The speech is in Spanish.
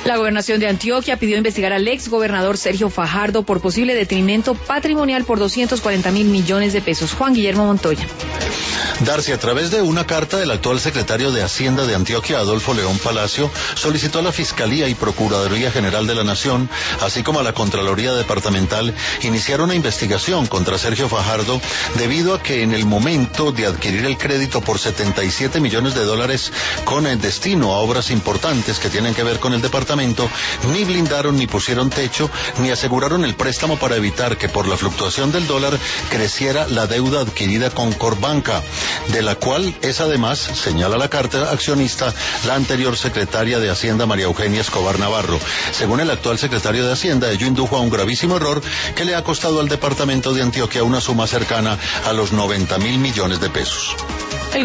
La gobernación de Antioquia pidió investigar al ex gobernador Sergio Fajardo por posible detrimento patrimonial por 240.000 millones de pesos. Juan Guillermo Montoya. Darcy, a través de una carta del actual secretario de Hacienda de Antioquia, Adolfo León Palacio, solicitó a la Fiscalía y Procuraduría General de la Nación, así como a la Contraloría Departamental, iniciar una investigación contra Sergio Fajardo debido a que en el momento de adquirir el crédito por 77 millones de dólares con el destino a obras importantes que tienen que ver con el departamento, ni blindaron ni pusieron techo, ni aseguraron el préstamo para evitar que por la fluctuación del dólar creciera la deuda adquirida con Corbanca, de la cual es además, señala la carta accionista, la anterior secretaria de Hacienda María Eugenia Escobar Navarro. Según el actual secretario de Hacienda, ello indujo a un gravísimo error que le ha costado al departamento de Antioquia una suma cercana a los 90.000 millones de pesos.